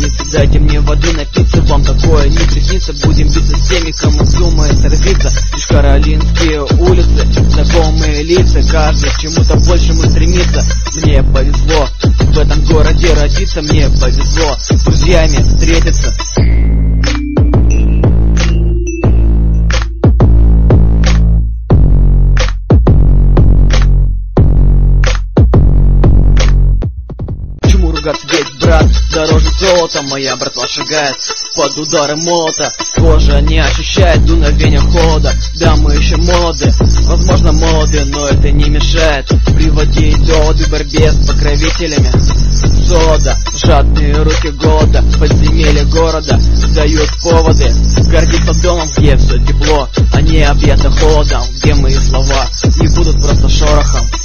границы, дайте мне воды напиться, вам такое не приснится. Будем биться с теми, кому думается развиться. Лишь каролинские улицы, знакомые лица, каждый к чему-то большему стремится. Мне повезло в этом городе родиться, мне повезло с друзьями встретиться. Ведь брат дороже золота, моя братва шагает под ударом молота. Кожа не ощущает дуновения холода. Да, мы еще молоды, возможно молоды, но это не мешает приводить доводы в борьбе с покровителями солода. Жадные руки голода, подземелья города дают поводы гордиться домом, где все тепло, а не объято холодом, где мои слова не будут просто шорохом.